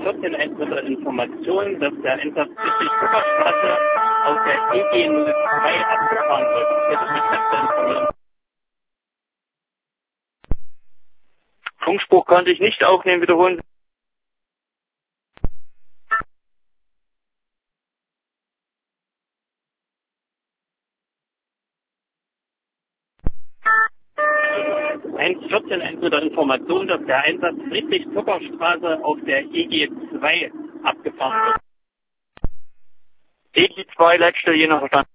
114 eintritt Information, dass der Einsatz Friedrich Zuckerstraße auf der EG 02 abgefahren wird. Bitte mit Kräfte informieren. Funkspruch konnte ich nicht aufnehmen, wiederholen Sie. Eintritt Information, dass der Einsatz Friedrich Zuckerstraße auf der EG 2 abgefahren wird. EG 2, Leitstelle, je nach Verstand.